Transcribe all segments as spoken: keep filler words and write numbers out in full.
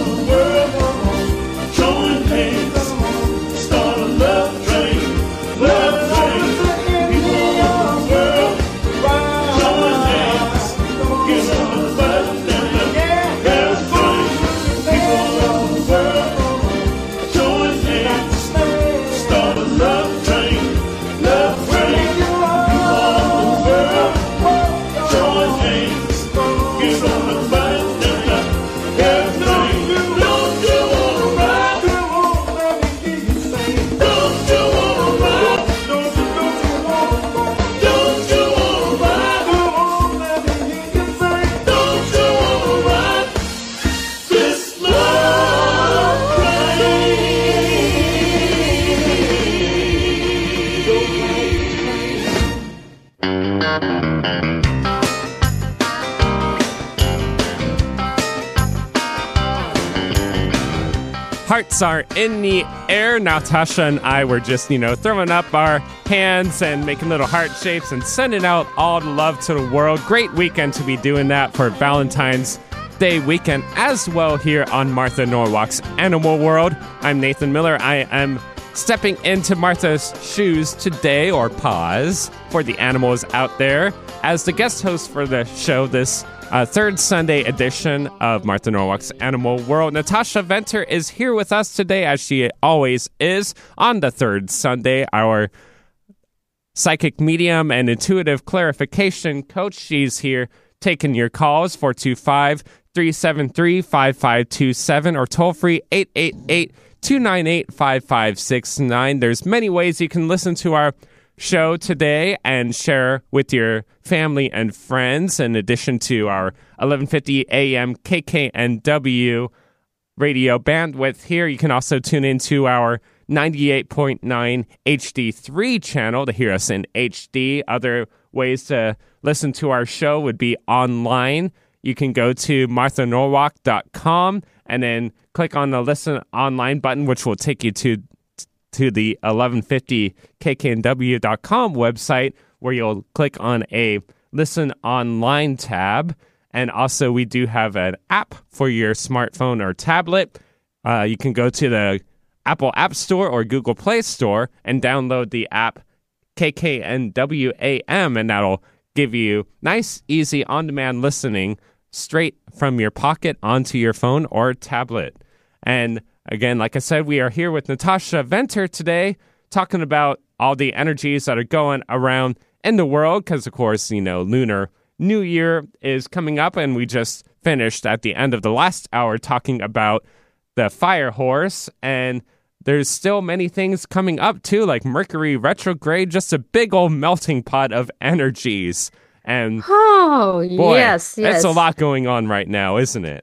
Hearts are in the air. Natasha and I were just, you know, throwing up our hands and making little heart shapes and sending out all the love to the world. Great weekend to be doing that for Valentine's Day weekend as well here on Martha Norwalk's Animal World. I'm Nathan Miller. I am stepping into Martha's shoes today, or paws, for the animals out there as the guest host for the show this Uh, third Sunday edition of Martha Norwalk's Animal World. Natasha Venter is here with us today, as she always is, on the third Sunday. Our psychic medium and intuitive clarification coach. She's here taking your calls, four two five, three seven three, five five two seven, or toll free eight eight eight, two nine eight, five five six nine. There's many ways you can listen to our show today and share with your family and friends, in addition to our eleven fifty A M K K N W radio bandwidth here. You can also tune into our ninety-eight point nine H D three channel to hear us in H D. Other ways to listen to our show would be online. You can go to martha norwalk dot com and then click on the listen online button, which will take you to to the eleven fifty K K N W dot com website, where you'll click on a Listen Online tab. And also, we do have an app for your smartphone or tablet. Uh, you can go to the Apple App Store or Google Play Store and download the app K K N W A M, and that'll give you nice, easy, on-demand listening straight from your pocket onto your phone or tablet. And again, like I said, we are here with Natasha Venter today, talking about all the energies that are going around in the world, because, of course, you know, Lunar New Year is coming up, and we just finished at the end of the last hour talking about the fire horse, and there's still many things coming up, too, like Mercury retrograde, just a big old melting pot of energies. And, oh, boy, yes, yes. It's a lot going on right now, isn't it?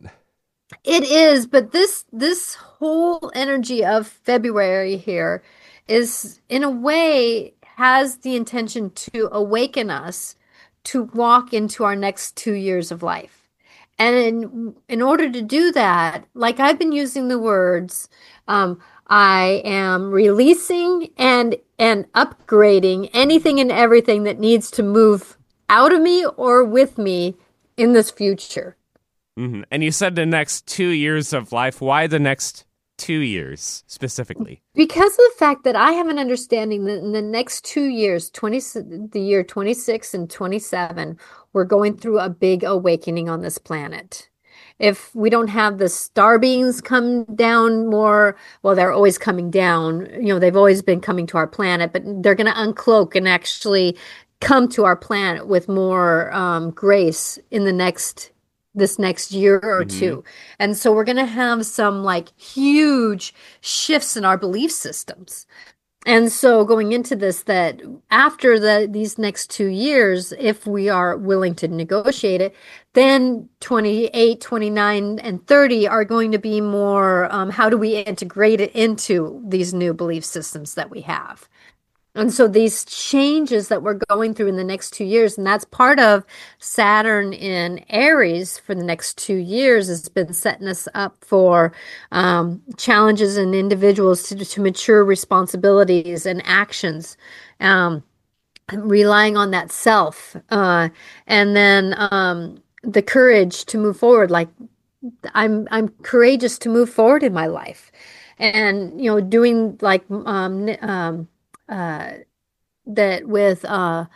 It is, but this this whole energy of February here is, in a way, has the intention to awaken us to walk into our next two years of life. And in, in order to do that, like I've been using the words, um, I am releasing and and upgrading anything and everything that needs to move out of me or with me in this future. Mm-hmm. And you said the next two years of life. Why the next two years specifically? Because of the fact that I have an understanding that in the next two years, twenty, the year twenty-six and twenty-seven, we're going through a big awakening on this planet. If we don't have the star beings come down more, well, they're always coming down. You know, they've always been coming to our planet, but they're going to uncloak and actually come to our planet with more um, grace in the next this next year or mm-hmm. two. And so we're going to have some like huge shifts in our belief systems. And so going into this, that after the these next two years, if we are willing to negotiate it, then twenty-eight, twenty-nine, and thirty are going to be more, um, how do we integrate it into these new belief systems that we have? And so these changes that we're going through in the next two years, and that's part of Saturn in Aries for the next two years, has been setting us up for um, challenges and individuals to, to mature responsibilities and actions, um, relying on that self, uh, and then um, the courage to move forward, like I'm I'm courageous to move forward in my life. And you know, doing like um um uh that with uh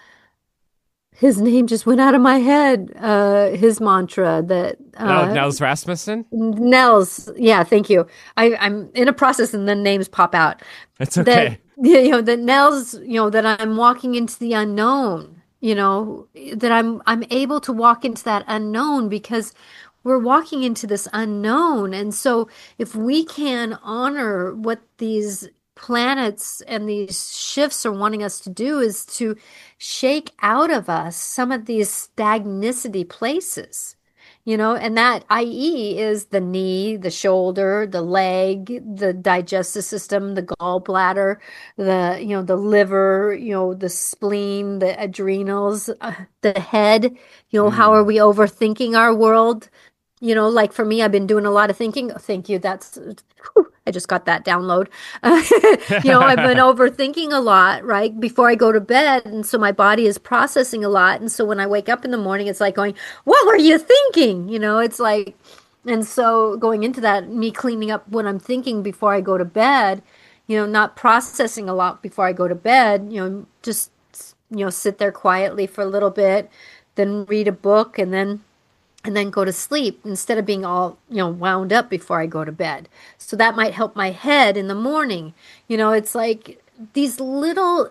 his name just went out of my head. Uh his mantra that Oh, uh Nels Rasmussen? Nels, yeah, thank you. I, I'm in a process and then names pop out. It's That okay. you know, that Nels, you know, that I'm walking into the unknown, you know, that I'm I'm able to walk into that unknown because we're walking into this unknown. And so if we can honor what these planets and these shifts are wanting us to do is to shake out of us some of these stagnicity places. You know, and that I E is the knee, the shoulder, the leg, the digestive system, the gallbladder, the, you know, the liver, you know, the spleen, the adrenals, uh, the head. You know, how are Mm. we overthinking our world? You know, like for me, I've been doing a lot of thinking. Thank you. That's, whew, I just got that download. Uh, you know, I've been overthinking a lot, right? Before I go to bed. And so my body is processing a lot. And so when I wake up in the morning, it's like going, what were you thinking? You know, it's like, and so going into that, me cleaning up what I'm thinking before I go to bed, you know, not processing a lot before I go to bed, you know, just, you know, sit there quietly for a little bit, then read a book and then and then go to sleep instead of being all, you know, wound up before I go to bed. So that might help my head in the morning. You know, it's like these little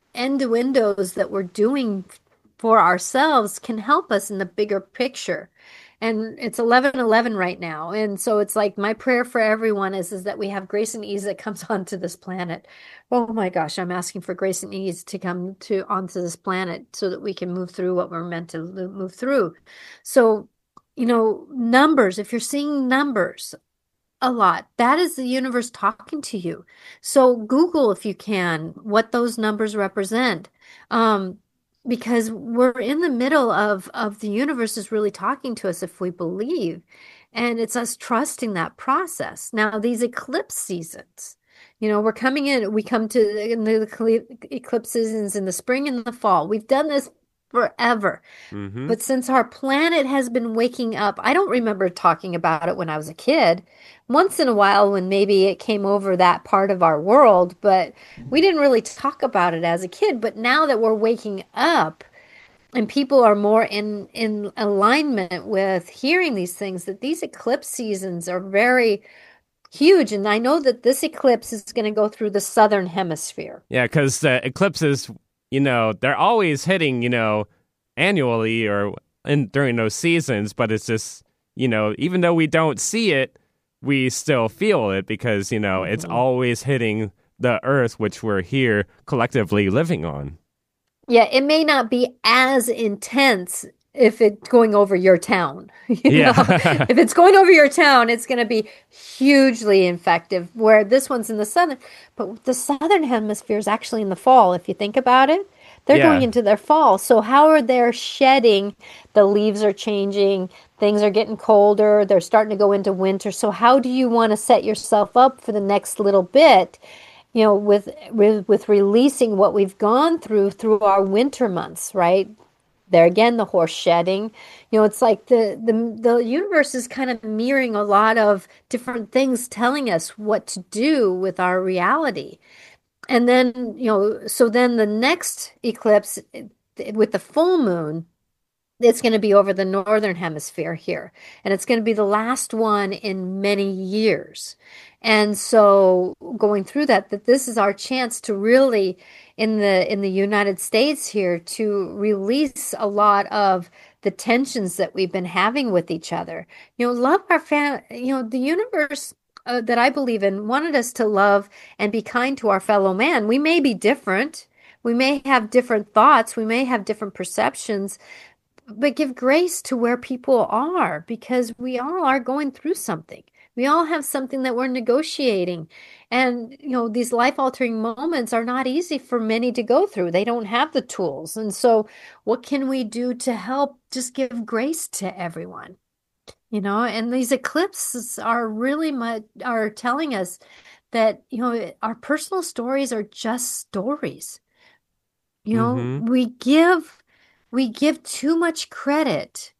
innuendos that we're doing for ourselves can help us in the bigger picture. And it's eleven eleven right now. And so it's like my prayer for everyone is, is that we have grace and ease that comes onto this planet. Oh my gosh, I'm asking for grace and ease to come to onto this planet so that we can move through what we're meant to move through. So, you know, numbers, if you're seeing numbers, a lot. That is the universe talking to you. So Google, if you can, what those numbers represent. Um, because we're in the middle of of the universe is really talking to us if we believe. And it's us trusting that process. Now, these eclipse seasons, you know, we're coming in, we come to in the eclipse seasons in the spring and the fall. We've done this forever. Mm-hmm. But since our planet has been waking up, I don't remember talking about it when I was a kid. Once in a while, when maybe it came over that part of our world, but we didn't really talk about it as a kid. But now that we're waking up and people are more in in alignment with hearing these things, that these eclipse seasons are very huge. And I know that this eclipse is going to go through the southern hemisphere. Yeah, because the eclipses, you know, they're always hitting, you know, annually or in during those seasons, but it's just, you know, even though we don't see it, we still feel it because, you know, it's Mhm. always hitting the earth, which we're here collectively living on. Yeah, it may not be as intense if it's going over your town. You know, Yeah. if it's going over your town, it's going to be hugely effective. Where this one's in the southern, but the southern hemisphere is actually in the fall. If you think about it, they're going Yeah. into their fall. So how are they shedding? The leaves are changing. Things are getting colder. They're starting to go into winter. So how do you want to set yourself up for the next little bit? You know, with with with releasing what we've gone through through our winter months, right? There again, the horse shedding. You know, it's like the the the universe is kind of mirroring a lot of different things, telling us what to do with our reality. And then, you know, so then the next eclipse with the full moon, it's going to be over the northern hemisphere here, and it's going to be the last one in many years. And so going through that, that this is our chance to really in the in the United States here to release a lot of the tensions that we've been having with each other. You know, love our fam, you know, the universe uh, that I believe in wanted us to love and be kind to our fellow man. We may be different. We may have different thoughts. We may have different perceptions, but give grace to where people are because we all are going through something. We all have something that we're negotiating. And, you know, these life-altering moments are not easy for many to go through. They don't have the tools. And so, what can we do to help just give grace to everyone? You know, and these eclipses are really much are telling us that, you know, our personal stories are just stories. You know, Mm-hmm. we give we give too much credit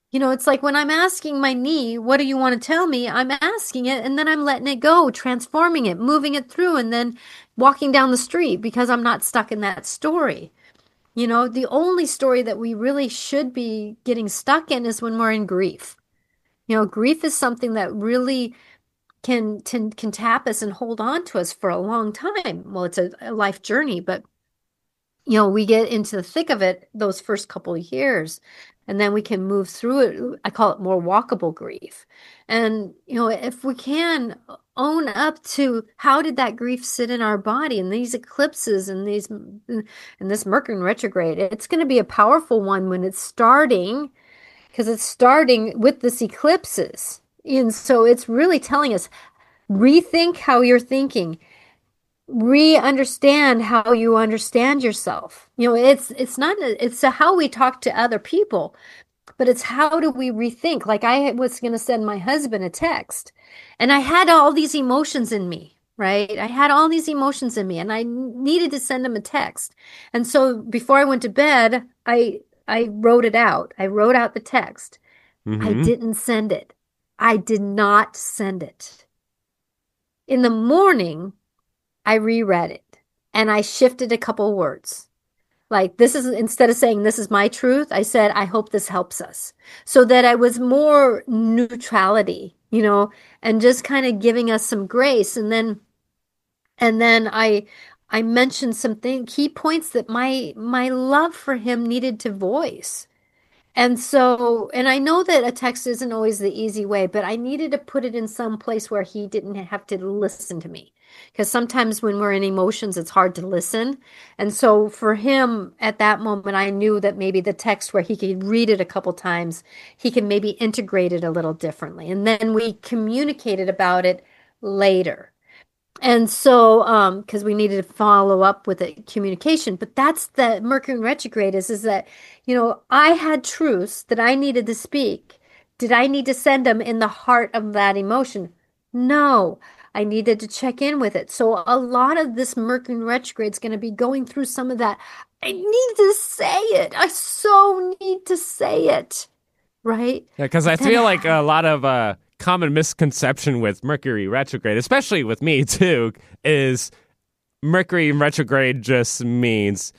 You know, it's like when I'm asking my knee, what do you want to tell me? I'm asking it and then I'm letting it go, transforming it, moving it through, and then walking down the street because I'm not stuck in that story. You know, the only story that we really should be getting stuck in is when we're in grief. You know, grief is something that really can can, can tap us and hold on to us for a long time. Well, it's a, a life journey, but you know, we get into the thick of it those first couple of years, and then we can move through it. I call it more walkable grief. And, you know, if we can own up to how did that grief sit in our body and these eclipses and these and this Mercury in retrograde, it's going to be a powerful one when it's starting because it's starting with this eclipses. And so it's really telling us rethink how you're thinking, re-understand how you understand yourself. You know, it's it's not it's a, how we talk to other people, but it's how do we rethink? Like I was going to send my husband a text, and I had all these emotions in me, right? I had all these emotions in me, and I needed to send him a text. And so before I went to bed, I I wrote it out. I wrote out the text. I Mm-hmm. didn't send it. I did not send it. In the morning, I reread it and I shifted a couple words. Like this is instead of saying this is my truth, I said I hope this helps us. So that I was more neutrality, you know, and just kind of giving us some grace. And then and then I I mentioned some thing, key points that my my love for him needed to voice. And so, and I know that a text isn't always the easy way, but I needed to put it in some place where he didn't have to listen to me. Because sometimes when we're in emotions, it's hard to listen. And so for him at that moment, I knew that maybe the text where he could read it a couple times, he can maybe integrate it a little differently. And then we communicated about it later. And so, um, because we needed to follow up with the communication, but that's the Mercury in retrograde is, is that, you know, I had truths that I needed to speak. Did I need to send them in the heart of that emotion? No, I needed to check in with it. So a lot of this Mercury in retrograde is going to be going through some of that. I need to say it. I so need to say it, right? Yeah, because I But then feel like a lot of uh, common misconception with Mercury retrograde, especially with me too, is Mercury in retrograde just means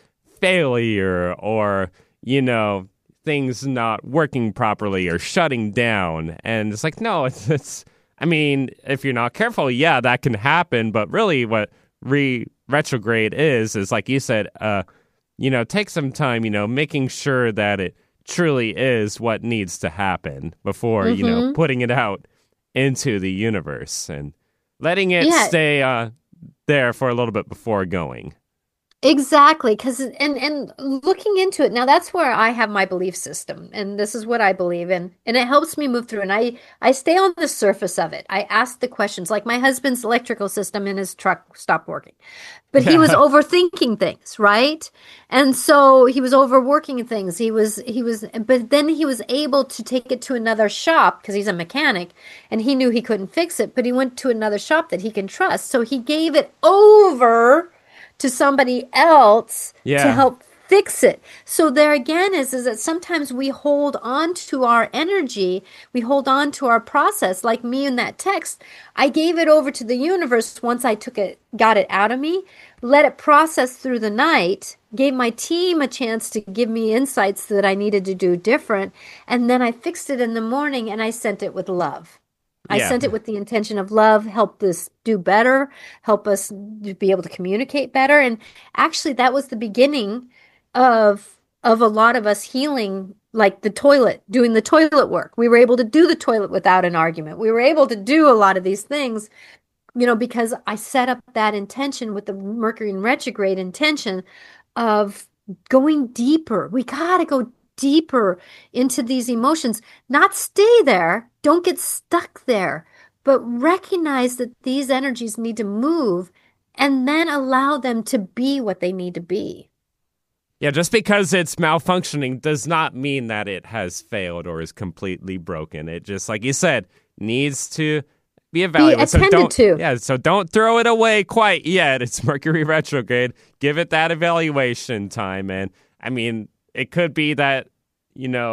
failure or, you know, things not working properly or shutting down. And it's like, no, it's, it's I mean, if you're not careful, yeah, that can happen. But really what re retrograde is, is like you said, uh, you know, take some time, you know, making sure that it truly is what needs to happen before, you know, hmm putting it out into the universe and letting it Yeah, stay uh, there for a little bit before going. exactly, because and and looking into it now, that's where I have my belief system, and this is what I believe in, and it helps me move through. And I I stay on the surface of it. I ask the questions, like my husband's electrical system in his truck stopped working, but he was Yeah. overthinking things, right? And so he was overworking things. He was he was, but then he was able to take it to another shop because he's a mechanic, and he knew he couldn't fix it, but he went to another shop that he can trust. So he gave it over to somebody else to Yeah. help fix it. So there again is is that sometimes we hold on to our energy, we hold on to our process. Like me in that text, I gave it over to the universe once I took it, got it out of me, let it process through the night, gave my team a chance to give me insights that I needed to do different, and then I fixed it in the morning and I sent it with love. I Yeah. sent it with the intention of love, help this do better, help us to be able to communicate better. And actually, that was the beginning of of a lot of us healing, like the toilet, doing the toilet work. We were able to do the toilet without an argument. We were able to do a lot of these things, you know, because I set up that intention with the Mercury in retrograde intention of going deeper. We gotta go deeper into these emotions, not stay there. Don't get stuck there, but recognize that these energies need to move and then allow them to be what they need to be. Yeah, just because it's malfunctioning does not mean that it has failed or is completely broken. It just, like you said, needs to be Be evaluated. So attended don't, to. yeah, so don't throw it away quite yet. It's Mercury retrograde. Give it that evaluation time. And I mean, it could be that, you know,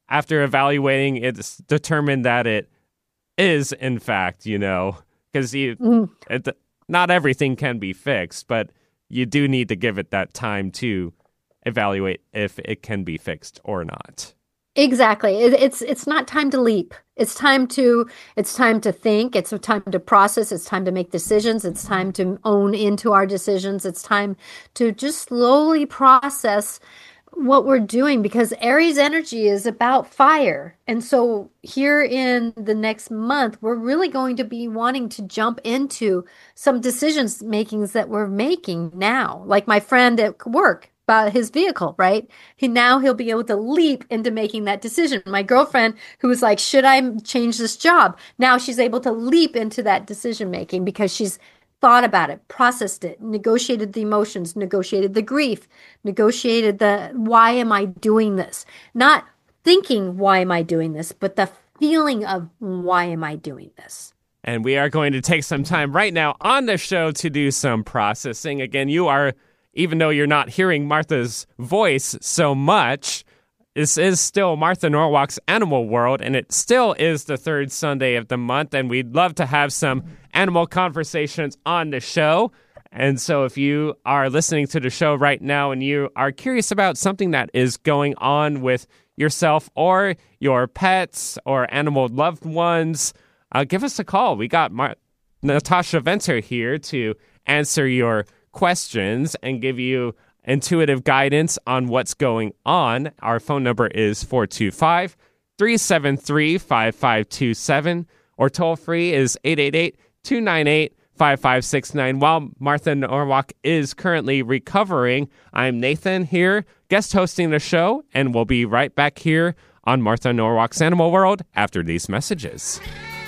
after evaluating, it's determined that it is, in fact, you know, because you, mm. it, not everything can be fixed, but you do need to give it that time to evaluate if it can be fixed or not. Exactly. It, it's it's not time to leap. It's time to it's time to think. It's time to process. It's time to make decisions. It's time to own into our decisions. It's time to just slowly process what we're doing, because Aries energy is about fire. And so here in the next month, we're really going to be wanting to jump into some decisions makings that we're making now. Like my friend at work about his vehicle, right? He now he'll be able to leap into making that decision. My girlfriend who was like, should I change this job? Now she's able to leap into that decision making because she's thought about it, processed it, negotiated the emotions, negotiated the grief, negotiated the why am I doing this? Not thinking why am I doing this, but the feeling of why am I doing this? And we are going to take some time right now on the show to do some processing. Again, you are, even though you're not hearing Martha's voice so much, this is still Martha Norwalk's Animal World, and it still is the third Sunday of the month, and we'd love to have some animal conversations on the show. And so if you are listening to the show right now and you are curious about something that is going on with yourself or your pets or animal loved ones, uh, give us a call. We got Mar- Natasha Venter here to answer your questions and give you intuitive guidance on what's going on. Our phone number is four two five, three seven three, five five two seven, or toll free is eight eight eight, two nine eight, five five six nine. While Martha Norwalk is currently recovering, I'm Nathan here, guest hosting the show, and we'll be right back here on Martha Norwalk's Animal World after these messages.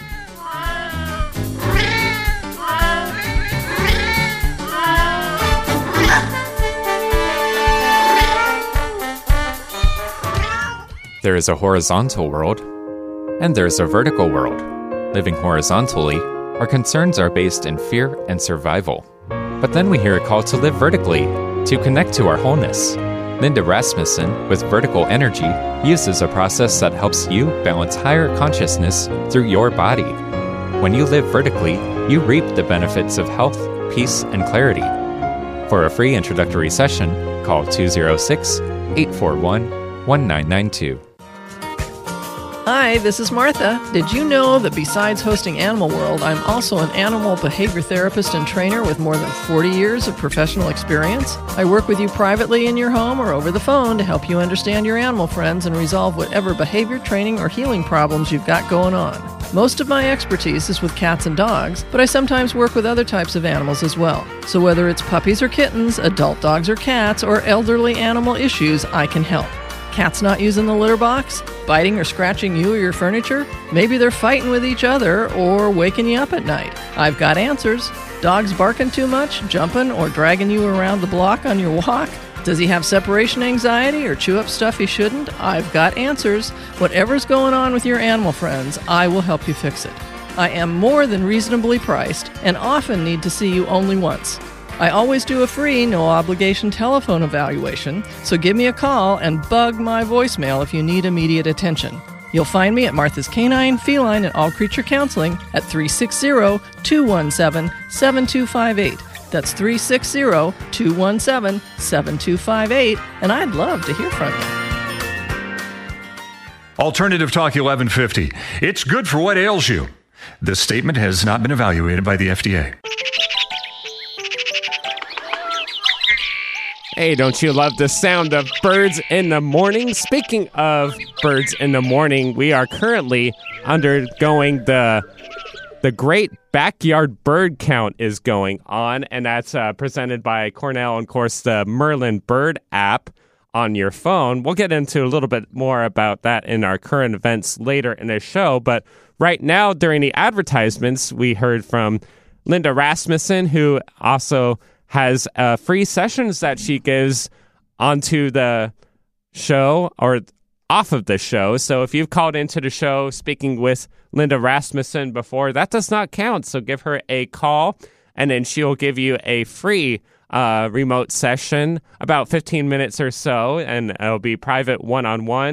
There is a horizontal world, and there is a vertical world. Living horizontally, our concerns are based in fear and survival. But then we hear a call to live vertically, to connect to our wholeness. Linda Rasmussen, with Vertical Energy, uses a process that helps you balance higher consciousness through your body. When you live vertically, you reap the benefits of health, peace, and clarity. For a free introductory session, call two oh six, eight four one, one nine nine two. Hi, this is Martha. Did you know that besides hosting Animal World, I'm also an animal behavior therapist and trainer with more than forty years of professional experience? I work with you privately in your home or over the phone to help you understand your animal friends and resolve whatever behavior, training, or healing problems you've got going on. Most of my expertise is with cats and dogs, but I sometimes work with other types of animals as well. So whether it's puppies or kittens, adult dogs or cats, or elderly animal issues, I can help. Cats not using the litter box? Biting or scratching you or your furniture? Maybe they're fighting with each other or waking you up at night. I've got answers. Dogs barking too much, jumping, or dragging you around the block on your walk? Does he have separation anxiety or chew up stuff he shouldn't? I've got answers. Whatever's going on with your animal friends, I will help you fix it. I am more than reasonably priced and often need to see you only once. I always do a free, no-obligation telephone evaluation, so give me a call and bug my voicemail if you need immediate attention. You'll find me at Martha's Canine, Feline, and All Creature Counseling at three six zero, two one seven, seven two five eight. That's three six zero, two one seven, seven two five eight, and I'd love to hear from you. Alternative Talk eleven fifty. It's good for what ails you. This statement has not been evaluated by the F D A. Hey, don't you love the sound of birds in the morning? Speaking of birds in the morning, we are currently undergoing the the Great Backyard Bird Count is going on, and that's uh, presented by Cornell and, of course, the Merlin Bird app on your phone. We'll get into a little bit more about that in our current events later in the show, but right now, during the advertisements, we heard from Linda Rasmussen, who also has uh, free sessions that she gives onto the show or off of the show. So if you've called into the show speaking with Linda Rasmussen before, that does not count. So give her a call, and then she'll give you a free uh, remote session, about fifteen minutes or so, and it'll be private one-on-one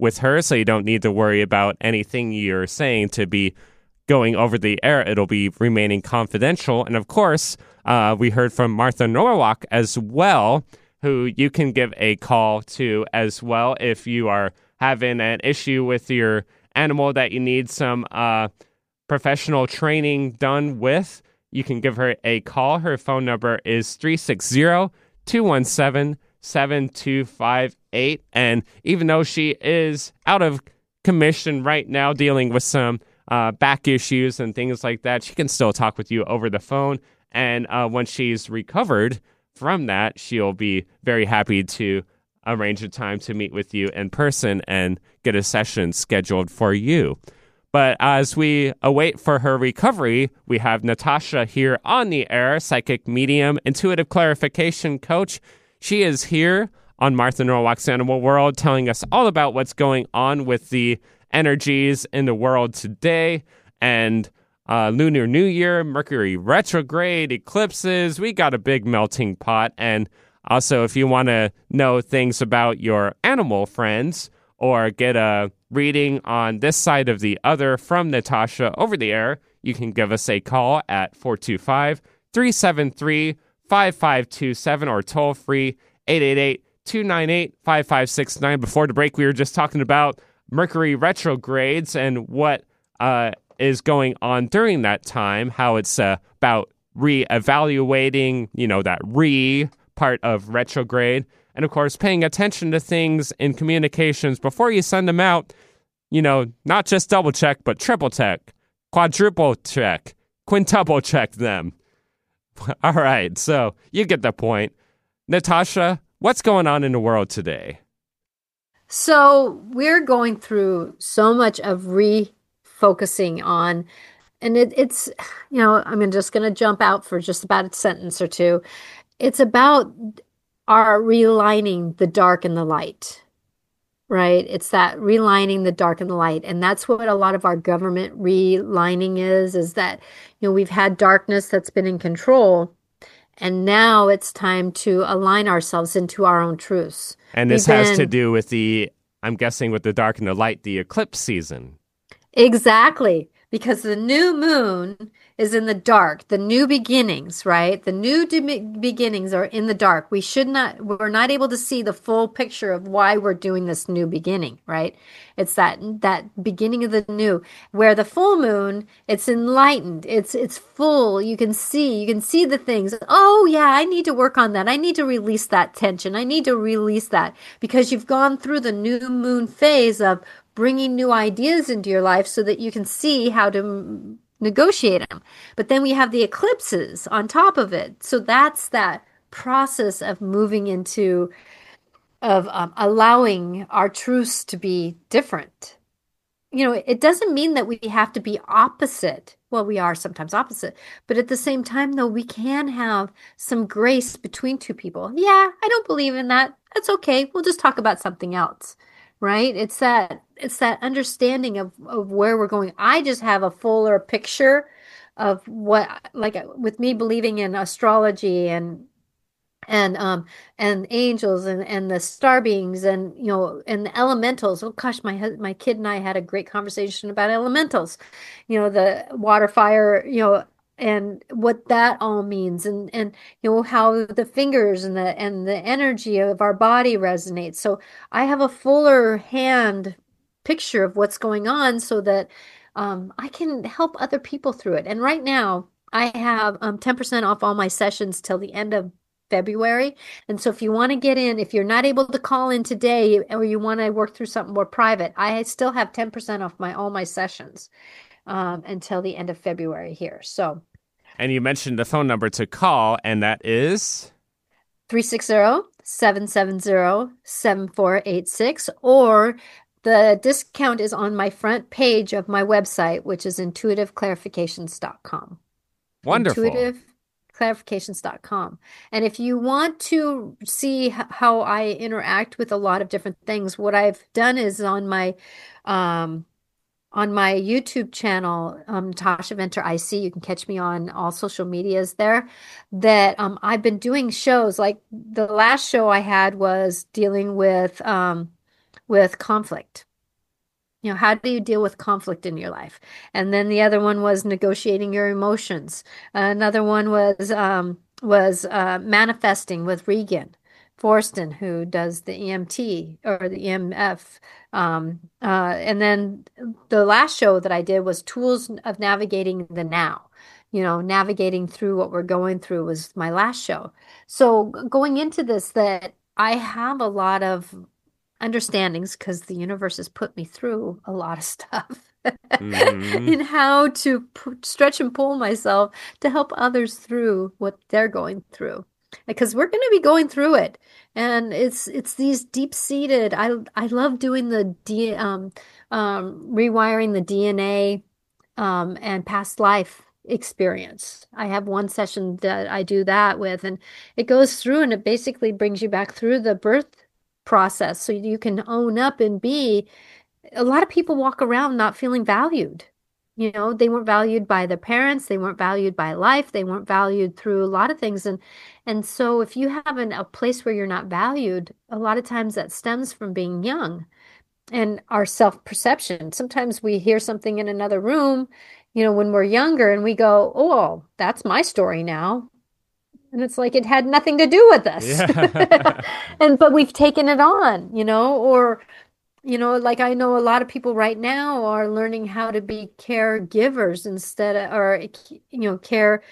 with her, so you don't need to worry about anything you're saying to be going over the air. It'll be remaining confidential. And of course, uh, we heard from Martha Norwalk as well, who you can give a call to as well if you are having an issue with your animal that you need some uh, professional training done with. You can give her a call. Her phone number is three six zero, two one seven, seven two five eight. And even though she is out of commission right now dealing with some uh, back issues and things like that, she can still talk with you over the phone. And uh, when she's recovered from that, she'll be very happy to arrange a time to meet with you in person and get a session scheduled for you. But as we await for her recovery, we have Natasha here on the air, psychic medium, intuitive clarification coach. She is here on Martha Norwalk's Animal World telling us all about what's going on with the energies in the world today and uh, Lunar New Year, Mercury retrograde, eclipses. We got a big melting pot. And also, if you want to know things about your animal friends or get a reading on this side of the other from Natasha over the air, you can give us a call at four two five, three seven three, five five two seven or toll free eight eight eight, two nine eight, five five six nine. Before the break, we were just talking about Mercury retrogrades and what uh, is going on during that time, how it's uh, about re-evaluating, you know, that re part of retrograde. And of course, paying attention to things in communications before you send them out, you know, not just double check, but triple check, quadruple check, quintuple check them. All right, so you get the point. Natasha, what's going on in the world today? So we're going through so much of refocusing on, and it, it's, you know, I'm just going to jump out for just about a sentence or two. It's about our realigning the dark and the light, right? It's that realigning the dark and the light. And that's what a lot of our government realigning is, is that, you know, we've had darkness that's been in control. And now it's time to align ourselves into our own truths. And this We've has been... to do with the, I'm guessing with the dark and the light, the eclipse season. Exactly. Because the new moon is in the dark, the new beginnings, right? The new de- beginnings are in the dark. We should not, we're not able to see the full picture of why we're doing this new beginning, right? It's that, that beginning of the new, where the full moon, it's enlightened. It's, it's full. You can see, you can see the things. Oh yeah, I need to work on that. I need to release that tension. I need to release that because you've gone through the new moon phase of bringing new ideas into your life so that you can see how to m- negotiate them. But then we have the eclipses on top of it. So that's that process of moving into, of um, allowing our truths to be different. You know, it doesn't mean that we have to be opposite. Well, we are sometimes opposite. But at the same time, though, we can have some grace between two people. Yeah, I don't believe in that. That's okay. We'll just talk about something else. Right? It's that it's that understanding of, of where we're going. I just have a fuller picture of what, like with me believing in astrology and and um and angels and and the star beings and you know and the elementals. Oh gosh, my my kid and I had a great conversation about elementals. You know, the water, fire, you know, and what that all means, and and you know how the fingers and the and the energy of our body resonates. So I have a fuller hand picture of what's going on, so that um, I can help other people through it. And right now, I have um, ten percent off all my sessions till the end of February. And so if you want to get in, if you're not able to call in today, or you want to work through something more private, I still have ten percent off my all my sessions um, until the end of February here. So. And you mentioned the phone number to call, and that is? three six zero, seven seven zero, seven four eight six, or the discount is on my front page of my website, which is intuitive clarifications dot com. Wonderful. intuitive clarifications dot com. And if you want to see h- how I interact with a lot of different things, what I've done is on my um, on my YouTube channel, um, Natasha Venter I C, you can catch me on all social medias there, that um, I've been doing shows. Like the last show I had was dealing with um, with conflict. You know, how do you deal with conflict in your life? And then the other one was negotiating your emotions. Another one was um, was uh, manifesting with Regan Forston, who does the E M T or the E M F. Um, uh, and then the last show that I did was tools of navigating the now. You know, navigating through what we're going through was my last show. So going into this, that I have a lot of understandings because the universe has put me through a lot of stuff Mm-hmm. in how to p- stretch and pull myself to help others through what they're going through because we're going to be going through it, and it's it's these deep-seated. I I love doing the D, um, um, rewiring the D N A um, and past life experience. I have one session that I do that with, and it goes through and it basically brings you back through the birth process so you can own up and be. A lot of people walk around not feeling valued. You know, they weren't valued by their parents, they weren't valued by life, they weren't valued through a lot of things. And and so if you have an, a place where you're not valued, a lot of times that stems from being young and our self-perception. Sometimes we hear something in another room, you know, when we're younger and we go, oh, that's my story now. And it's like it had nothing to do with us. Yeah. And but we've taken it on, you know, or you know, like I know a lot of people right now are learning how to be caregivers instead of, or you know, care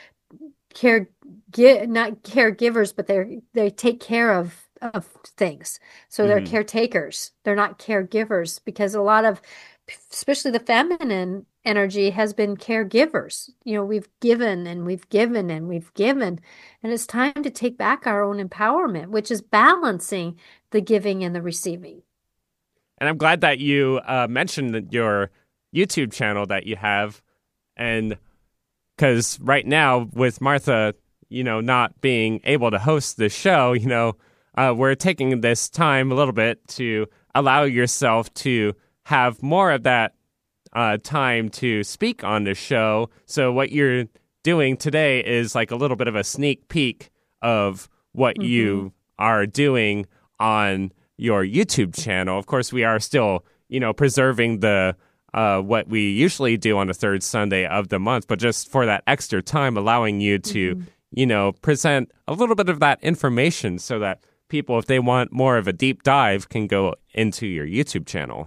care get not caregivers, but they're they take care of of things. So they're Mm-hmm. caretakers. They're not caregivers because a lot of, especially the feminine energy has been caregivers. You know, we've given and we've given and we've given, and it's time to take back our own empowerment, which is balancing the giving and the receiving. And I'm glad that you uh, mentioned that your YouTube channel that you have. And because right now, with Martha, you know, not being able to host the show, you know, uh, we're taking this time a little bit to allow yourself to have more of that uh, time to speak on the show. So what you're doing today is like a little bit of a sneak peek of what Mm-hmm. you are doing on your YouTube channel. Of course, we are still, you know, preserving the uh, what we usually do on the third Sunday of the month, but just for that extra time, allowing you to, Mm-hmm. you know, present a little bit of that information so that people, if they want more of a deep dive, can go into your YouTube channel.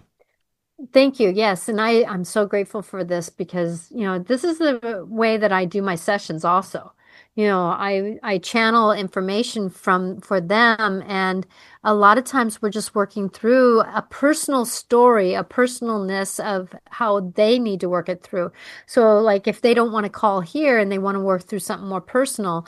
Thank you. Yes. And I, I'm so grateful for this because, you know, this is the way that I do my sessions also. You know, I I channel information from for them, and a lot of times we're just working through a personal story, a personalness of how they need to work it through. So like if they don't want to call here and they want to work through something more personal,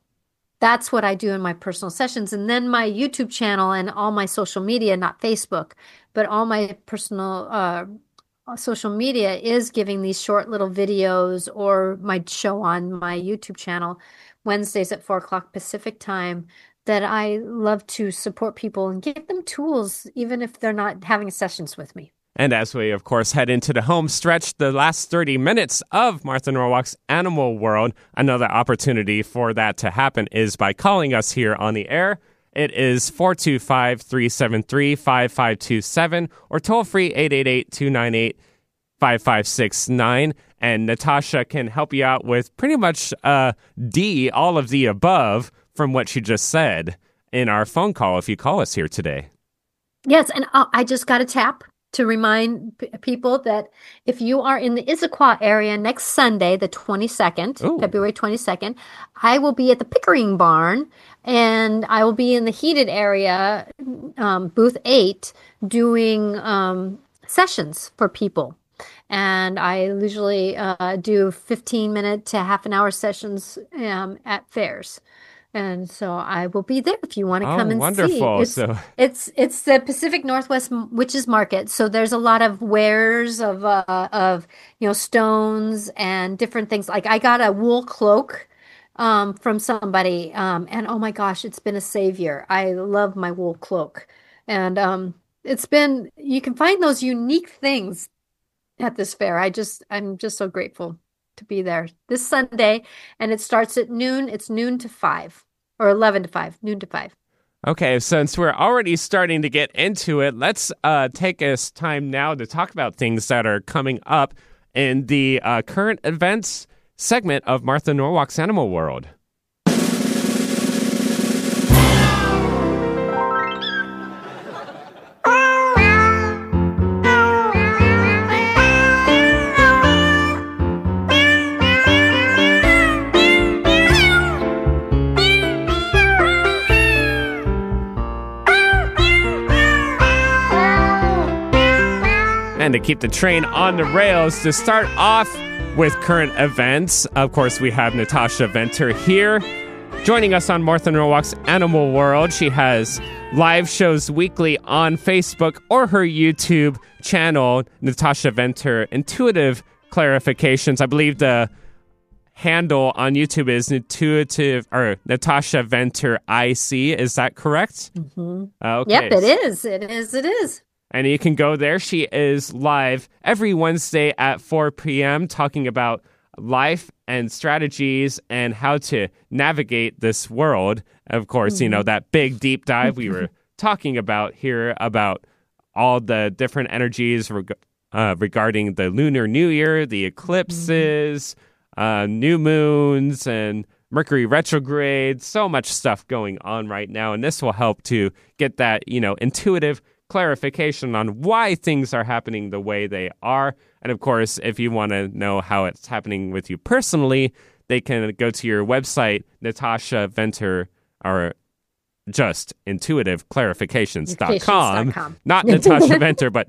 that's what I do in my personal sessions. And then my YouTube channel and all my social media, not Facebook, but all my personal uh, social media is giving these short little videos or my show on my YouTube channel Wednesdays at four o'clock Pacific time that I love to support people and give them tools, even if they're not having sessions with me. And as we, of course, head into the home stretch, the last thirty minutes of Martha Norwalk's Animal World, another opportunity for that to happen is by calling us here on the air. It is four two five, three seven three, five five two seven or toll free eight eight eight, two nine eight, five five six nine. And Natasha can help you out with pretty much uh, D, all of the above from what she just said in our phone call if you call us here today. Yes, and uh, I just got a tap to remind p- people that if you are in the Issaquah area next Sunday, the twenty-second, Ooh. February twenty-second, I will be at the Pickering Barn and I will be in the heated area, um, booth eight, doing um, sessions for people. And I usually uh, do fifteen minute to half an hour sessions um, at fairs. And so I will be there if you want to Oh, come and wonderful. see. It's, So- it's it's the Pacific Northwest Witches Market. So there's a lot of wares of uh, of you know stones and different things. Like I got a wool cloak um, from somebody, um, and oh my gosh, it's been a savior. I love my wool cloak, and um, it's been you can find those unique things at this fair. I just I'm just so grateful to be there this Sunday, and it starts at noon. It's noon to five or eleven to five, noon to five. Okay, since we're already starting to get into it, let's uh, take us time now to talk about things that are coming up in the uh, current events segment of Martha Norwalk's Animal World. And to keep the train on the rails, to start off with current events, of course, we have Natasha Venter here, joining us on Martha Norwalk's Animal World. She has live shows weekly on Facebook or her YouTube channel, Natasha Venter Intuitive Clarifications. I believe the handle on YouTube is Intuitive or Natasha Venter I C. Is that correct? Mm-hmm. Uh, okay. Yep, it is. It is. It is. And you can go there. She is live every Wednesday at four p.m. talking about life and strategies and how to navigate this world. Of course, mm-hmm. you know, that big deep dive we were talking about here about all the different energies reg- uh, regarding the Lunar New Year, the eclipses, mm-hmm. uh, new moons, and Mercury retrograde. So much stuff going on right now. And this will help to get that, you know, intuitive clarification on why things are happening the way they are. And of course, if you want to know how it's happening with you personally, they can go to your website, Natasha Venter, or just intuitive clarifications dot com. Not Natasha Venter, but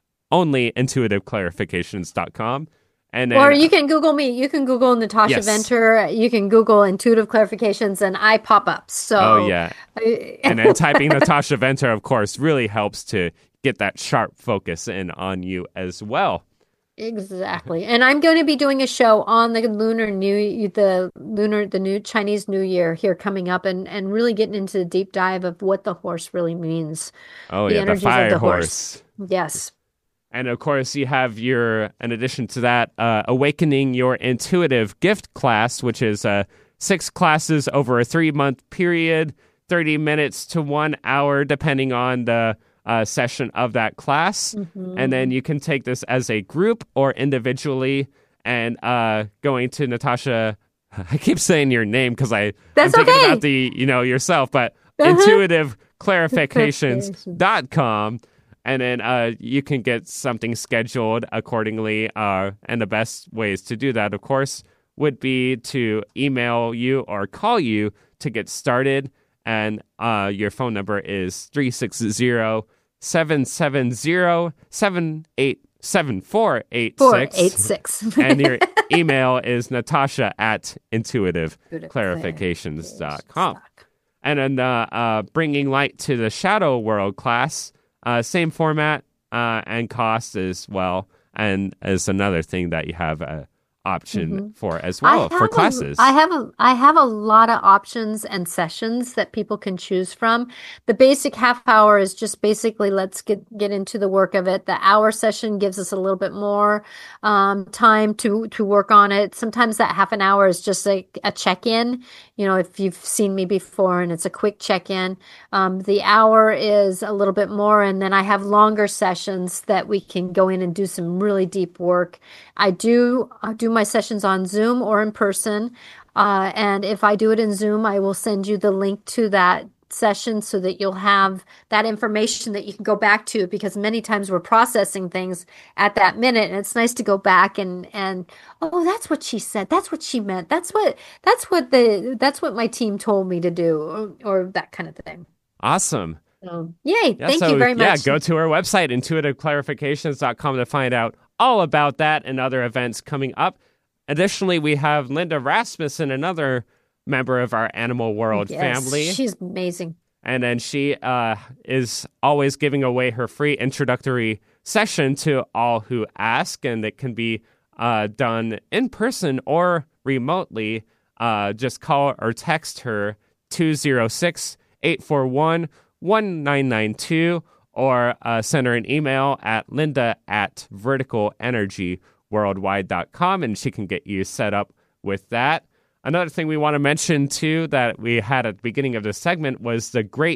only intuitive clarifications dot com. And then, or you can Google me. You can Google Natasha yes. Venter. You can Google Intuitive Clarifications, and I pop up. So, oh yeah, and then typing Natasha Venter, of course, really helps to get that sharp focus in on you as well. Exactly, and I'm going to be doing a show on the Lunar New, the Lunar, the new Chinese New Year here coming up, and and really getting into the deep dive of what the horse really means. Oh the yeah, the fire the horse. horse. Yes. And of course, you have your, in addition to that, uh, Awakening Your Intuitive gift class, which is uh, six classes over a three-month period, thirty minutes to one hour, depending on the uh, session of that class. Mm-hmm. And then you can take this as a group or individually. And uh, going to Natasha, I keep saying your name because I I'm thinking okay. about the, you know, yourself, but uh-huh. intuitive clarifications dot com. And then uh, you can get something scheduled accordingly. Uh, and the best ways to do that, of course, would be to email you or call you to get started. And uh, your phone number is three six zero, seven seven zero, seven eight seven four eight six. And your email is Natasha at intuitive clarifications dot com. And then uh, uh, Bringing Light to the Shadow World class. Uh, same format uh, and cost as well, and is another thing that you have a option mm-hmm. for as well for classes. A, I have a I have a lot of options and sessions that people can choose from. The basic half hour is just basically let's get get into the work of it. The hour session gives us a little bit more um, time to to work on it. Sometimes that half an hour is just like a check-in. You know, if you've seen me before and it's a quick check-in. Um, the hour is a little bit more, and then I have longer sessions that we can go in and do some really deep work. I do I do my sessions on Zoom or in person, uh, and if I do it in Zoom, I will send you the link to that session so that you'll have that information that you can go back to, because many times we're processing things at that minute, and it's nice to go back and and oh, that's what she said, that's what she meant, that's what that's what the that's what my team told me to do, or, or that kind of thing. Awesome. So, yay. Yeah, thank so, you very yeah, much. go to our website, intuitive clarifications dot com, to find out all about that and other events coming up. Additionally, we have Linda Rasmussen, another member of our Animal World yes, family. She's amazing. And then she uh, is always giving away her free introductory session to all who ask, and it can be uh, done in person or remotely. Uh, just call or text her two oh six, eight four one, one nine nine two or uh, send her an email at linda at vertical energy worldwide dot com, and she can get you set up with that. Another thing we want to mention, too, that we had at the beginning of this segment was the great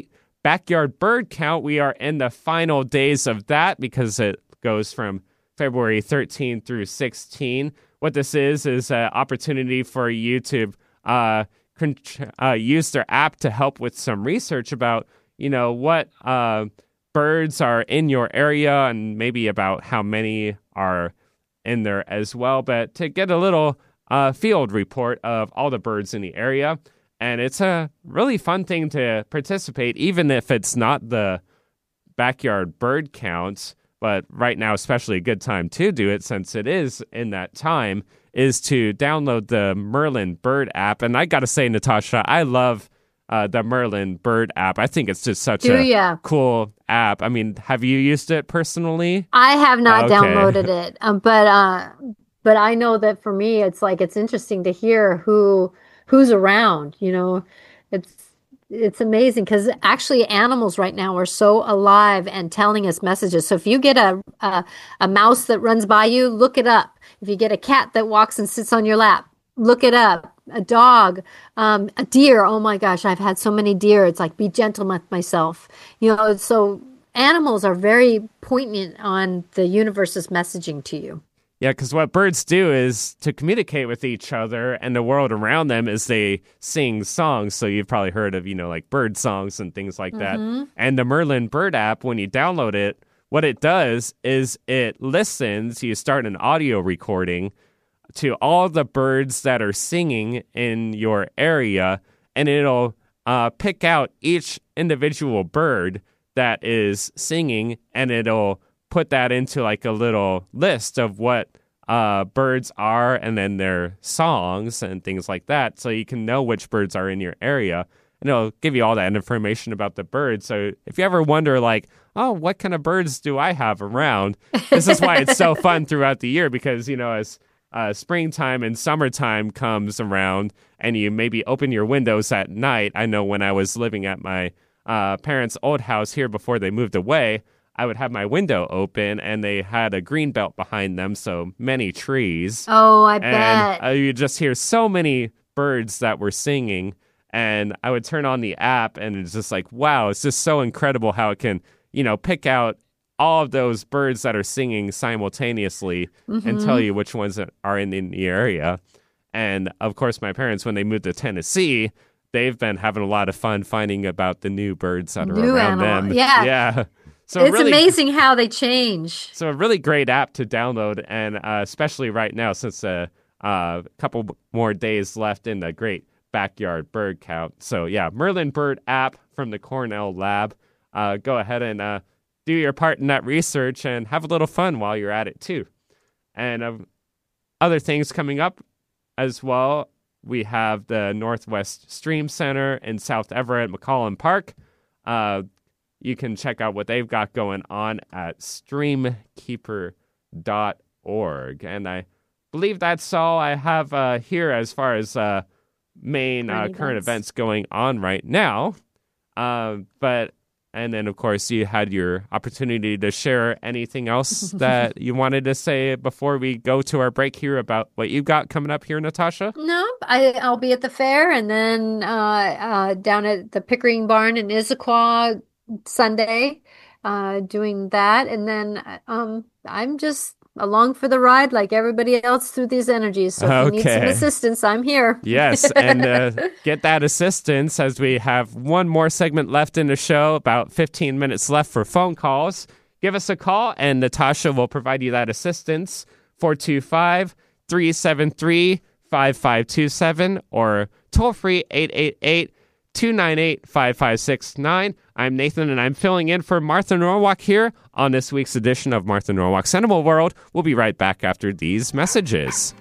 backyard bird count. We are in the final days of that because it goes from February thirteenth through sixteenth. What this is is an opportunity for you to uh, con- uh, use their app to help with some research about, you know, what uh, birds are in your area and maybe about how many are in there as well. But to get a little uh, field report of all the birds in the area. And it's a really fun thing to participate, even if it's not the backyard bird counts. But right now, especially a good time to do it, since it is in that time, is to download the Merlin Bird app. And I got to say, Natasha, I love uh, the Merlin Bird app. I think it's just such Do a ya? cool app. I mean, have you used it personally? I have not Okay. downloaded it, um, but uh, but I know that for me, it's like it's interesting to hear who who's around. You know, it's it's amazing because actually animals right now are so alive and telling us messages. So if you get a, a a mouse that runs by you, look it up. If you get a cat that walks and sits on your lap, look it up. A dog, um, a deer. Oh my gosh, I've had so many deer. It's like be gentle with myself. You know, so animals are very poignant on the universe's messaging to you. Yeah, because what birds do is to communicate with each other and the world around them is they sing songs. So you've probably heard of, you know, like bird songs and things like that. Mm-hmm. And the Merlin Bird app, when you download it, what it does is it listens, you start an audio recording to all the birds that are singing in your area, and it'll uh, pick out each individual bird that is singing, and it'll put that into like a little list of what uh, birds are and then their songs and things like that, so you can know which birds are in your area. And it'll give you all that information about the birds. So if you ever wonder, like, oh, what kind of birds do I have around? This is why it's so fun throughout the year, because, you know, as uh, springtime and summertime comes around and you maybe open your windows at night. I know when I was living at my uh, parents' old house here before they moved away, I would have my window open and they had a green belt behind them, so many trees. Oh, I and bet. uh, you just hear so many birds that were singing. And I would turn on the app and it's just like, wow, it's just so incredible how it can, you know, pick out all of those birds that are singing simultaneously Mm-hmm. and tell you which ones are in the area. And of course, my parents, when they moved to Tennessee, they've been having a lot of fun finding about the new birds that are New around animal. them. Yeah. Yeah. So It's really, amazing how they change. So a really great app to download, and uh, especially right now since a uh, uh, couple more days left in the great backyard bird count. So yeah, Merlin Bird app from the Cornell Lab. Uh, go ahead and uh, do your part in that research and have a little fun while you're at it too. And uh, other things coming up as well. We have the Northwest Stream Center in South Everett, McCollum Park. Uh, you can check out what they've got going on at stream keeper dot org. And I believe that's all I have uh, here as far as uh, main uh, Current current events. events going on right now. Uh, but and then, of course, you had your opportunity to share anything else that you wanted to say before we go to our break here about what you've got coming up here, Natasha? No, I, I'll be at the fair and then uh, uh, down at the Pickering Barn in Issaquah Sunday, uh, doing that. And then um, I'm just along for the ride like everybody else through these energies. So if you need some Okay. assistance, I'm here. Yes, and uh, get that assistance as we have one more segment left in the show, about fifteen minutes left for phone calls. Give us a call, and Natasha will provide you that assistance, four two five, three seven three, five five two seven, or toll-free eight eight eight, two nine eight, five five six nine. I'm Nathan, and I'm filling in for Martha Norwalk here on this week's edition of Martha Norwalk's Animal World. We'll be right back after these messages.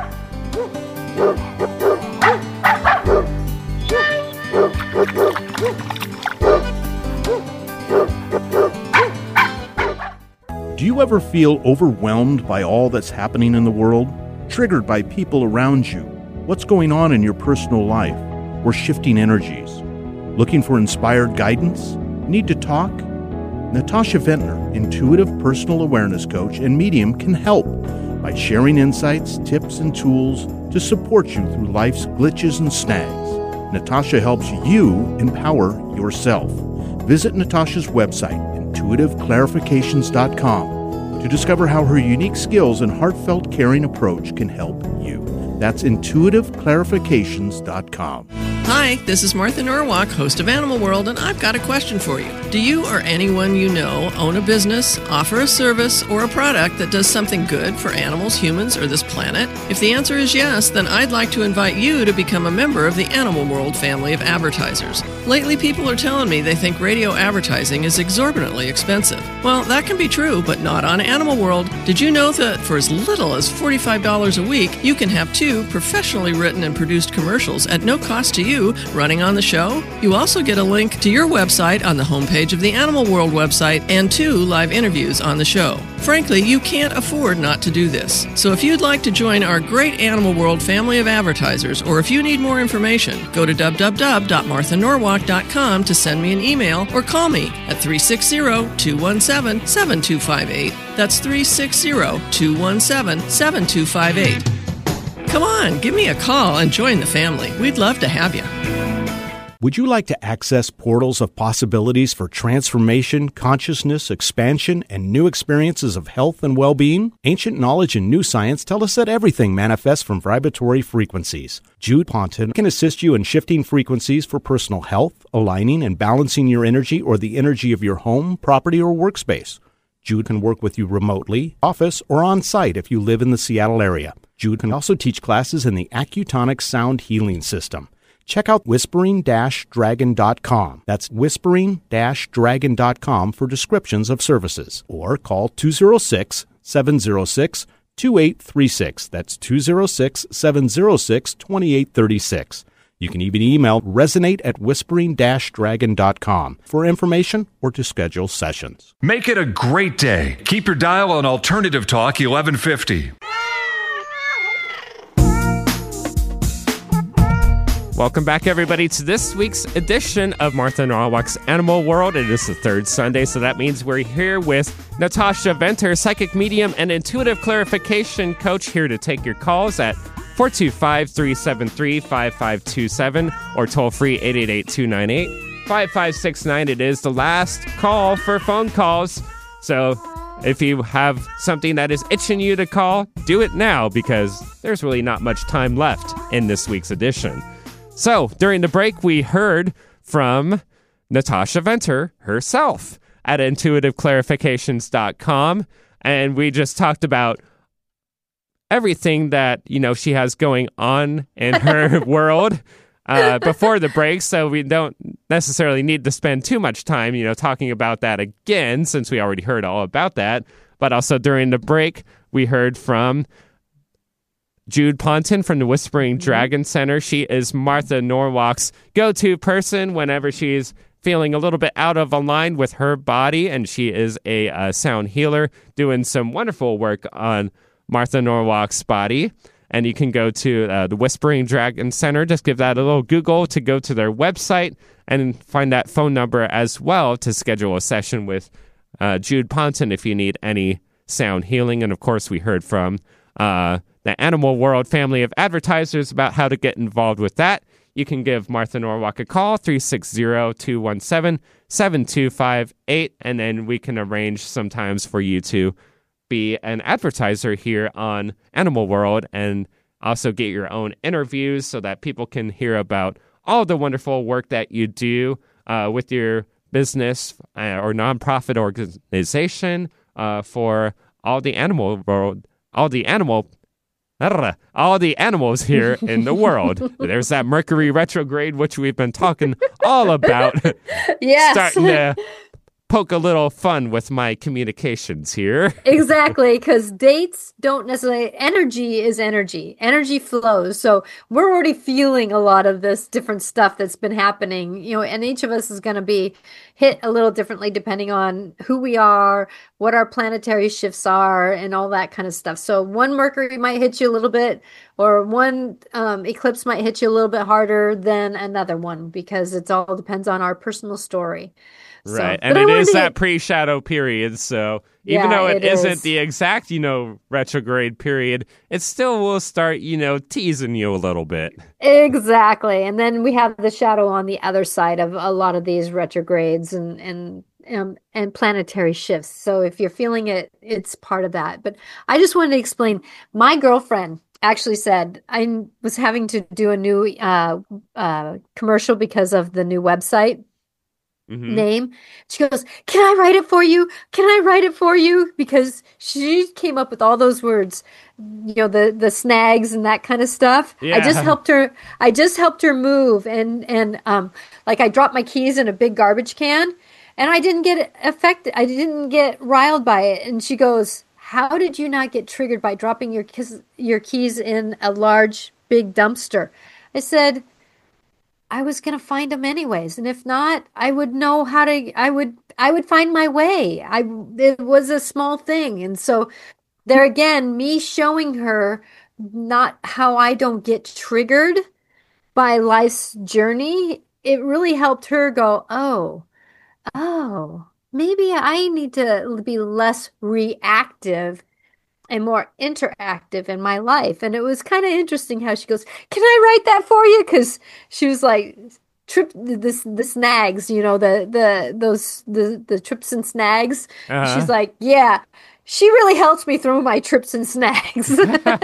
Do you ever feel overwhelmed by all that's happening in the world? Triggered by people around you? What's going on in your personal life? Or shifting energies? Looking for inspired guidance? Need to talk? Natasha Ventnor, intuitive personal awareness coach and medium, can help by sharing insights, tips, and tools to support you through life's glitches and snags. Natasha helps you empower yourself. Visit Natasha's website, intuitive clarifications dot com, to discover how her unique skills and heartfelt caring approach can help you. That's intuitive clarifications dot com. Hi, this is Martha Norwalk, host of Animal World, and I've got a question for you. Do you or anyone you know own a business, offer a service, or a product that does something good for animals, humans, or this planet? If the answer is yes, then I'd like to invite you to become a member of the Animal World family of advertisers. Lately, people are telling me they think radio advertising is exorbitantly expensive. Well, that can be true, but not on Animal World. Did you know that for as little as forty-five dollars a week, you can have two professionally written and produced commercials at no cost to you running on the show? You also get a link to your website on the homepage of the Animal World website and two live interviews on the show. Frankly, you can't afford not to do this. So if you'd like to join our great Animal World family of advertisers, or if you need more information, go to w w w dot martha norwalk dot com to send me an email or call me at three six zero, two one seven, seven two five eight. That's three six zero, two one seven, seven two five eight. Come on, give me a call and join the family. We'd love to have you. Would you like to access portals of possibilities for transformation, consciousness, expansion, and new experiences of health and well-being? Ancient knowledge and new science tell us that everything manifests from vibratory frequencies. Jude Ponton can assist you in shifting frequencies for personal health, aligning and balancing your energy or the energy of your home, property, or workspace. Jude can work with you remotely, office, or on-site if you live in the Seattle area. Jude can also teach classes in the Accutonic Sound Healing System. Check out whispering dash dragon dot com. That's whispering dash dragon dot com for descriptions of services. Or call two oh six, seven oh six, two eight three six. That's two oh six, seven oh six, two eight three six. You can even email resonate at whispering dash dragon dot com for information or to schedule sessions. Make it a great day. Keep your dial on Alternative Talk eleven fifty. Welcome back, everybody, to this week's edition of Martha Norwalk's Animal World. It is the third Sunday, so that means we're here with Natasha Venter, psychic medium and intuitive clarification coach, here to take your calls at four two five, three seven three, five five two seven or toll free eight eight eight, two nine eight, five five six nine. It is the last call for phone calls, so if you have something that is itching you to call, do it now, because there's really not much time left in this week's edition. So, during the break, we heard from Natasha Venter herself at intuitive clarifications dot com, and we just talked about everything that, you know, she has going on in her world uh, before the break, so we don't necessarily need to spend too much time, you know, talking about that again, since we already heard all about that. But also during the break, we heard from Jude Ponton from the Whispering Dragon Center. She is Martha Norwalk's go-to person whenever she's feeling a little bit out of line with her body, and she is a uh, sound healer doing some wonderful work on Martha Norwalk's body. And you can go to uh, the Whispering Dragon Center. Just give that a little Google to go to their website and find that phone number as well to schedule a session with uh, Jude Ponton if you need any sound healing. And of course, we heard from uh, the Animal World family of advertisers about how to get involved with that. You can give Martha Norwalk a call, three six zero, two one seven, seven two five eight, and then we can arrange sometimes for you to be an advertiser here on Animal World and also get your own interviews so that people can hear about all the wonderful work that you do uh, with your business uh, or nonprofit organization uh, for all the animal world, all the animal all the animals here in the world. There's that Mercury retrograde, which we've been talking all about. Yes. Starting to poke a little fun with my communications here. Exactly, because dates don't necessarily, energy is energy. Energy flows. So we're already feeling a lot of this different stuff that's been happening, you know, and each of us is going to be hit a little differently depending on who we are, what our planetary shifts are, and all that kind of stuff. So one Mercury might hit you a little bit or one um, eclipse might hit you a little bit harder than another one because it's all depends on our personal story. Right. So, And but I it wanted is to that get- pre-shadow period, so even Yeah, though it it isn't is. the exact, you know, retrograde period, it still will start, you know, teasing you a little bit. Exactly. And then we have the shadow on the other side of a lot of these retrogrades and and um, and planetary shifts. So if you're feeling it, it's part of that. But I just wanted to explain. My girlfriend actually said I was having to do a new uh, uh, commercial because of the new website Hmm. name. She goes, "Can I write it for you? Can I write it for you?" Because she came up with all those words, you know, the the snags and that kind of stuff. I just Yeah. helped her. I just helped her move, and and um, like I dropped my keys in a big garbage can, and I didn't get affected. I didn't get riled by it. And she goes, "How did you not get triggered by dropping your keys your keys in a large big dumpster?" I said, I was going to find them anyways, and if not, I would know how to I would I would find my way. I It was a small thing. And so there again, me showing her not how I don't get triggered by life's journey, it really helped her go, "Oh, oh, maybe I need to be less reactive and more interactive in my life." And it was kind of interesting how she goes, "Can I write that for you?" Because she was like, "Trip this the snags, you know, the the those the the trips and snags." Uh-huh. She's like, "Yeah, she really helps me through my trips and snags."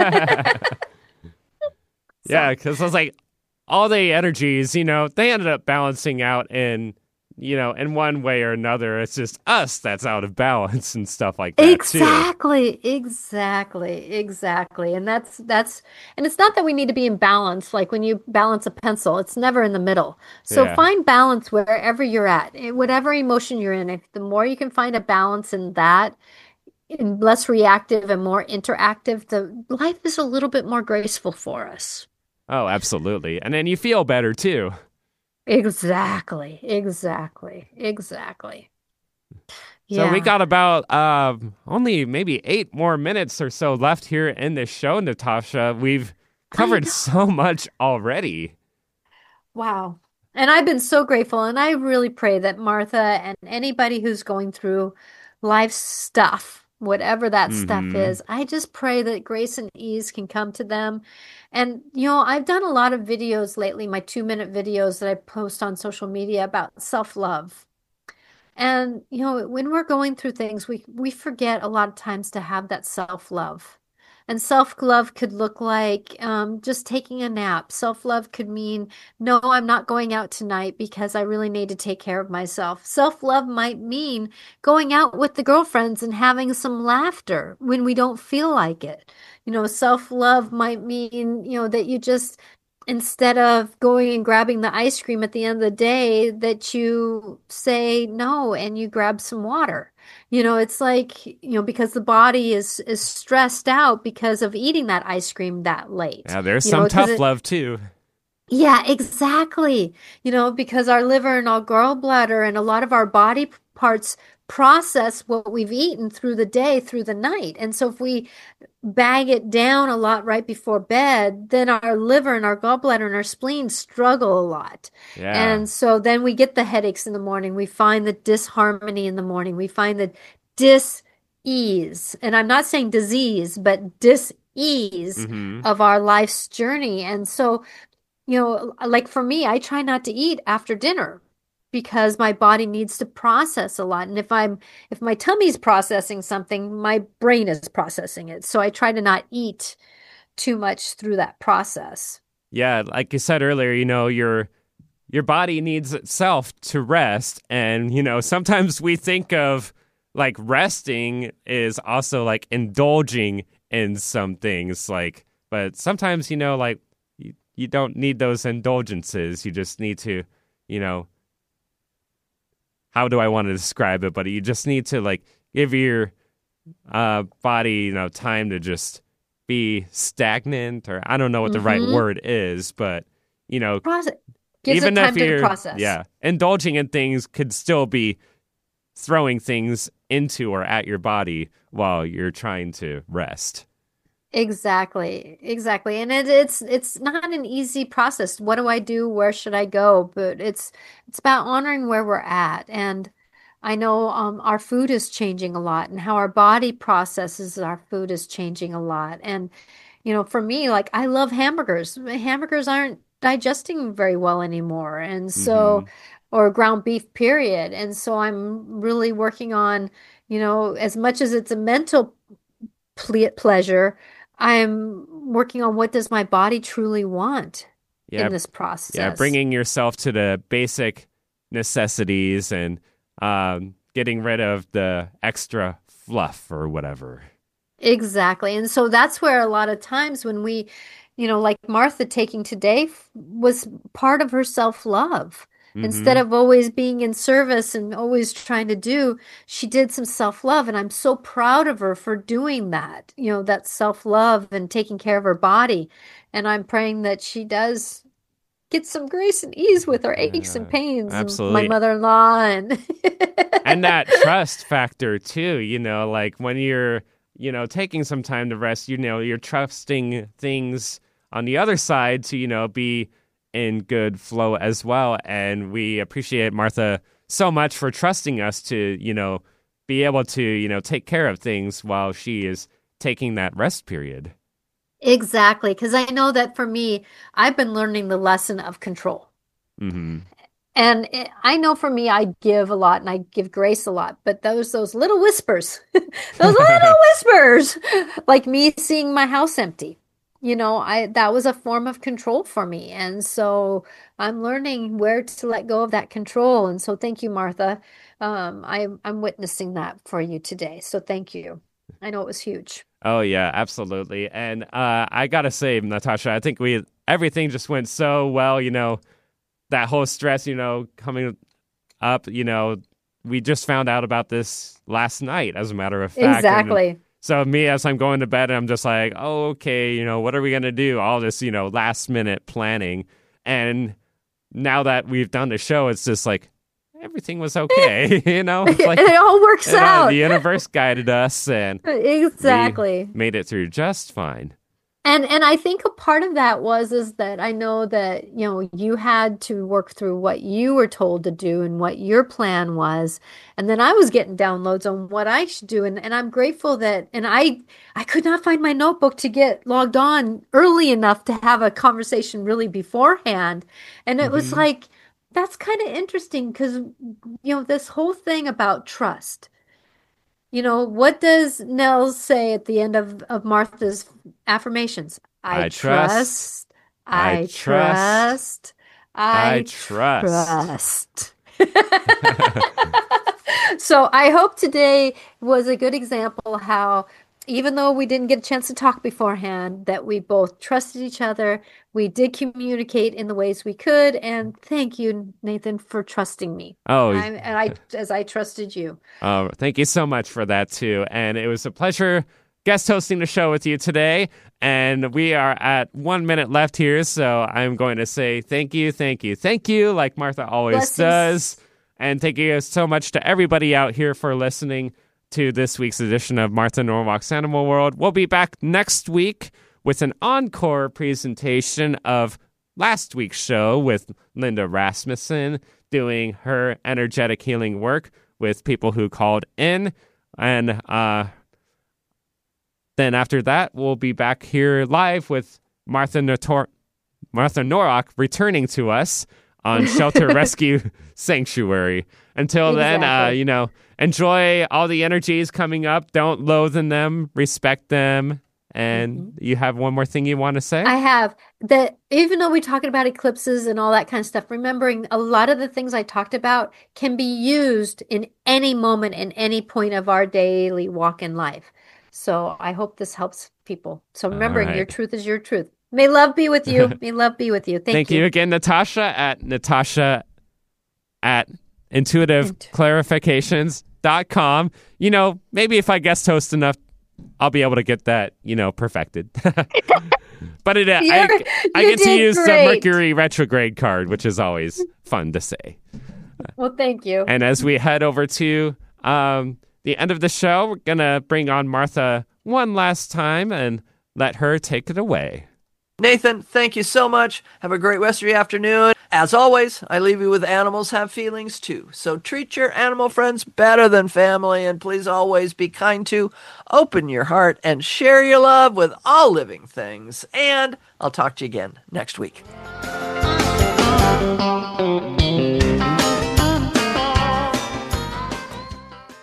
Yeah, because I was like, all the energies, you know, they ended up balancing out in, you know, in one way or another. It's just us that's out of balance and stuff like that, too. Exactly, exactly, exactly. And that's that's and it's not that we need to be in balance like when you balance a pencil, it's never in the middle. So Yeah. find balance wherever you're at, eh, whatever emotion you're in. If the more you can find a balance in that, and less reactive and more interactive, the life is a little bit more graceful for us. Oh, absolutely. And then you feel better, too. Exactly, exactly, exactly. So we Yeah. got about um, only maybe eight more minutes or so left here in this show, Natasha. We've covered know. so much already. Wow. And I've been so grateful. And I really pray that Martha and anybody who's going through life stuff, whatever that stuff Hmm. is, I just pray that grace and ease can come to them. And, you know, I've done a lot of videos lately, my two minute videos that I post on social media about self-love. And, you know, when we're going through things, we we forget a lot of times to have that self-love. And self-love could look like um, just taking a nap. Self-love could mean, no, I'm not going out tonight because I really need to take care of myself. Self-love might mean going out with the girlfriends and having some laughter when we don't feel like it. You know, self-love might mean, you know, that you just instead of going and grabbing the ice cream at the end of the day, that you say no and you grab some water. You know, it's like, you know, because the body is is stressed out because of eating that ice cream that late. Yeah, there's You some know, 'cause tough it, love, too. yeah, exactly. You know, because our liver and our gallbladder and a lot of our body p- parts process what we've eaten through the day, through the night. And so if we bag it down a lot right before bed, then our liver and our gallbladder and our spleen struggle a lot. Yeah. And so then we get the headaches in the morning. We find the disharmony in the morning. We find the dis-ease. And I'm not saying disease, but dis-ease Hmm. of our life's journey. And so, you know, like for me, I try not to eat after dinner because my body needs to process a lot. And if I'm if my tummy's processing something, my brain is processing it. So I try to not eat too much through that process. Yeah, like you said earlier, you know, your your body needs itself to rest. And, you know, sometimes we think of like resting is also like indulging in some things, like, but sometimes, you know, like you, you don't need those indulgences. You just need to, you know, how do I want to describe it? But you just need to like give your uh, body, you know, time to just be stagnant, or I don't know what the right Mhm. word is, but you know, Process gives even it time if to you're process. yeah, indulging in things could still be throwing things into or at your body while you're trying to rest. Exactly, exactly. And it, it's it's not an easy process. What do I do? Where should I go? But it's it's about honoring where we're at. And I know um, our food is changing a lot, and how our body processes our food is changing a lot. And you know, for me, like I love hamburgers. Hamburgers aren't digesting very well anymore, and Mm-hmm. so or ground beef, period. And so I'm really working on, you know, as much as it's a mental ple pleasure, I'm working on what does my body truly want Yeah, in this yeah, process. bringing yourself to the basic necessities and um, getting rid of the extra fluff or whatever. Exactly. And so that's where a lot of times when we, you know, like Martha taking today f- was part of her self-love. Instead Mm-hmm. of always being in service and always trying to do, she did some self-love. And I'm so proud of her for doing that, you know, that self-love and taking care of her body. And I'm praying that she does get some grace and ease with her aches and Yeah, pains of my absolutely. mother-in-law and And that trust factor too, you know, like when you're, you know, taking some time to rest, you know, you're trusting things on the other side to, you know, be in good flow as well. And we appreciate Martha so much for trusting us to, you know, be able to, you know, take care of things while she is taking that rest period. Exactly, because I know that for me, I've been learning the lesson of control. Mm-hmm. And it, I know for me, I give a lot and I give grace a lot, but those those little whispers, those little whispers, like me seeing my house empty, you know, I that was a form of control for me. And so I'm learning where to let go of that control. And so thank you, Martha. Um, I, I'm witnessing that for you today. So thank you. I know it was huge. Oh yeah, absolutely. And uh, I gotta say, Natasha, I think we everything just went so well. You know, that whole stress, you know, coming up. You know, we just found out about this last night, as a matter of fact. And Exactly. so me, as I'm going to bed, I'm just like, oh, okay, you know, what are we gonna do? All this, you know, last minute planning. And now that we've done the show, it's just like everything was okay. You know, it's like It all works you know, the out. universe guided us and we Exactly. made it through just fine. And and I think a part of that was is that I know that, you know, you had to work through what you were told to do and what your plan was. And then I was getting downloads on what I should do. And, and I'm grateful that and I I could not find my notebook to get logged on early enough to have a conversation really beforehand. And it was Hmm. like, that's kind of interesting because, you know, this whole thing about trust. You know, what does Nell say at the end of, of Martha's affirmations? I I trust, trust, I I trust, trust, I I trust. trust. So I hope today was a good example how even though we didn't get a chance to talk beforehand, that we both trusted each other, we did communicate in the ways we could, and thank you, Nathan, for trusting me. Oh, I and I as I trusted you. uh, thank you so much for that too. And it was a pleasure guest hosting the show with you today. And we are at one minute left here, so I'm going to say thank you, thank you, thank you, like Martha always does. Blessings. And thank you so much to everybody out here for listening to this week's edition of Martha Norwalk's Animal World. We'll be back next week with an encore presentation of last week's show with Linda Rasmussen doing her energetic healing work with people who called in. And uh, then after that, we'll be back here live with Martha Notor- Martha Norwalk returning to us on Shelter Rescue Sanctuary. Until then, uh, Exactly. you know, enjoy all the energies coming up. Don't loathe in them. Respect them. And Mhm. you have one more thing you want to say? I have that even though we're talking about eclipses and all that kind of stuff, remembering a lot of the things I talked about can be used in any moment in any point of our daily walk in life. So I hope this helps people. So All remembering your right. truth is your truth. May love be with you. May love be with you. Thank, Thank you again, Natasha, at Natasha at intuitive clarifications dot com. You know, maybe if I guest host enough, I'll be able to get that, you know, perfected. But it, uh, I, You're- I you get to did use the great. Mercury retrograde card, which is always fun to say. Well, thank you. And as we head over to um, the end of the show, we're going to bring on Martha one last time and let her take it away. Nathan, thank you so much. Have a great rest of your afternoon. As always, I leave you with animals have feelings too. So treat your animal friends better than family, and please always be kind to, open your heart, and share your love with all living things. And I'll talk to you again next week.